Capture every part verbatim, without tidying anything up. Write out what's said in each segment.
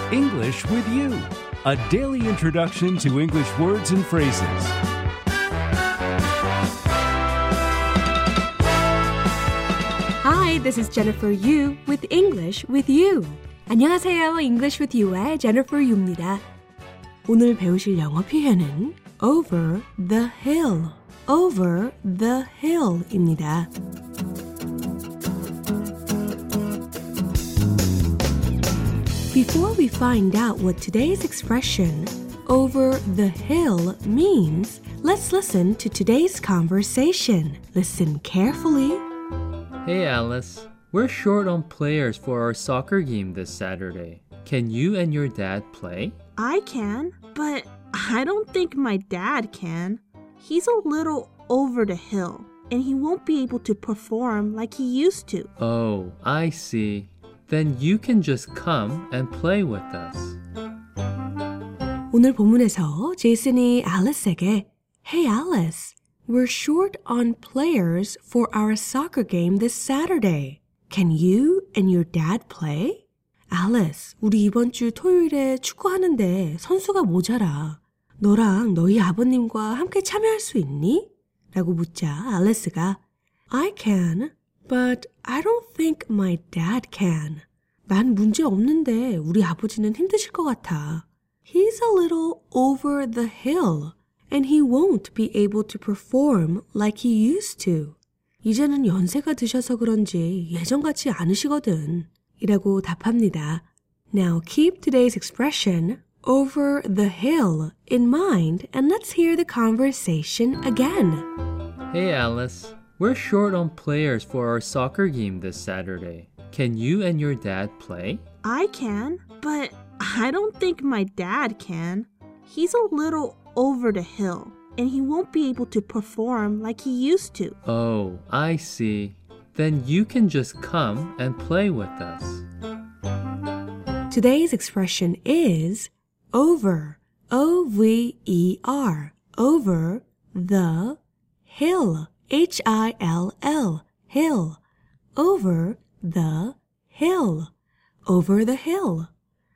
English with You, a daily introduction to English words and phrases. Hi, this is Jennifer Yu with English with You. 안녕하세요. English with You의 Jennifer Yu입니다. 오늘 배우실 영어 표현은 over the hill, over the hill입니다. Before we find out what today's expression, over the hill, means, let's listen to today's conversation. Listen carefully. Hey Alice, we're short on players for our soccer game this Saturday. Can you and your dad play? I can, but I don't think my dad can. He's a little over the hill, and he won't be able to perform like he used to. Oh, I see. Then you can just come and play with us. 오늘 본문에서 제이슨이 앨리스에게 Hey Alice, we're short on players for our soccer game this Saturday. Can you and your dad play? Alice, 우리 이번 주 토요일에 축구하는데 선수가 모자라. 너랑 너희 아버님과 함께 참여할 수 있니? 라고 묻자 앨리스가 I can, but I don't think my dad can. 난 문제 없는데 우리 아버지는 힘드실 것 같아. He's a little over the hill, and he won't be able to perform like he used to. 이제는 연세가 드셔서 그런지 예전같지 않으시거든. 이라고 답합니다. Now keep today's expression over the hill in mind, and let's hear the conversation again. Hey Alice, we're short on players for our soccer game this Saturday. Can you and your dad play? I can, but I don't think my dad can. He's a little over the hill, and he won't be able to perform like he used to. Oh, I see. Then you can just come and play with us. Today's expression is over, O V E R, over the hill, H I L L, hill, over the hill, over the hill.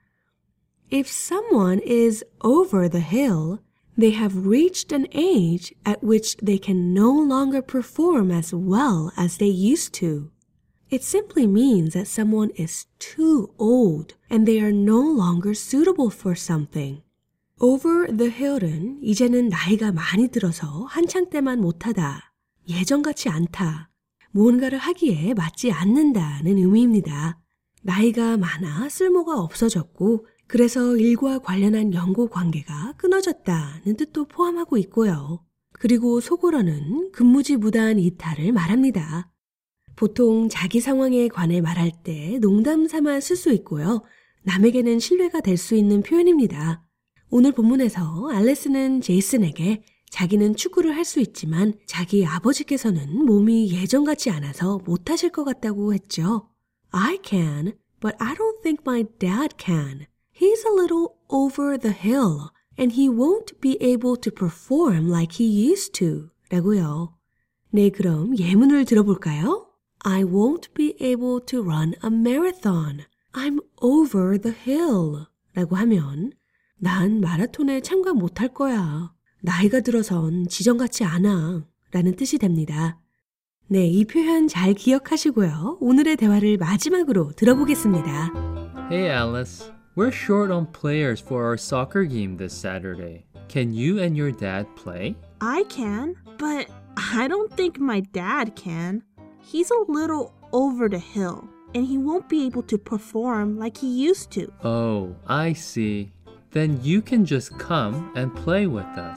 If someone is over the hill, they have reached an age at which they can no longer perform as well as they used to. It simply means that someone is too old and they are no longer suitable for something. Over the hill은 이제는 나이가 많이 들어서 한창 때만 못하다, 예전같이 않다, 무언가를 하기에 맞지 않는다는 의미입니다. 나이가 많아 쓸모가 없어졌고 그래서 일과 관련한 연고 관계가 끊어졌다는 뜻도 포함하고 있고요. 그리고 속어로는 근무지무단 이탈을 말합니다. 보통 자기 상황에 관해 말할 때 농담 삼아 쓸 수 있고요. 남에게는 신뢰가 될 수 있는 표현입니다. 오늘 본문에서 앨리스는 제이슨에게 자기는 축구를 할 수 있지만 자기 아버지께서는 몸이 예전 같지 않아서 못하실 것 같다고 했죠. I can, but I don't think my dad can. He's a little over the hill, and he won't be able to perform like he used to. 라고요. 네, 그럼 예문을 들어볼까요? I won't be able to run a marathon. I'm over the hill. 라고 하면 난 마라톤에 참가 못할 거야. 나이가 들어선 지정같지 않아. 라는 뜻이 됩니다. 네, 이 표현 잘 기억하시고요. 오늘의 대화를 마지막으로 들어보겠습니다. Hey Alice, we're short on players for our soccer game this Saturday. Can you and your dad play? I can, but I don't think my dad can. He's a little over the hill, and he won't be able to perform like he used to. Oh, I see. Then you can just come and play with us.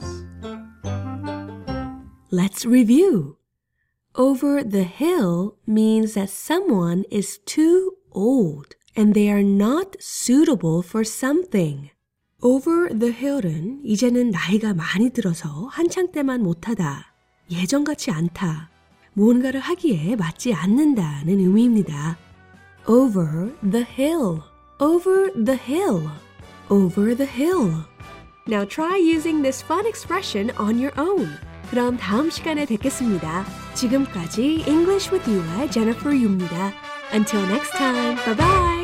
Let's review. Over the hill means that someone is too old and they are not suitable for something. Over the hill은 이제는 나이가 많이 들어서 한창 때만 못하다, 예전같이 않다, 무언가를 하기에 맞지 않는다는 의미입니다. Over the hill, over the hill, over the hill. Now try using this fun expression on your own. 그럼 다음 시간에 뵙겠습니다. 지금까지 English with You의 Jennifer Yu입니다. Until next time, bye bye!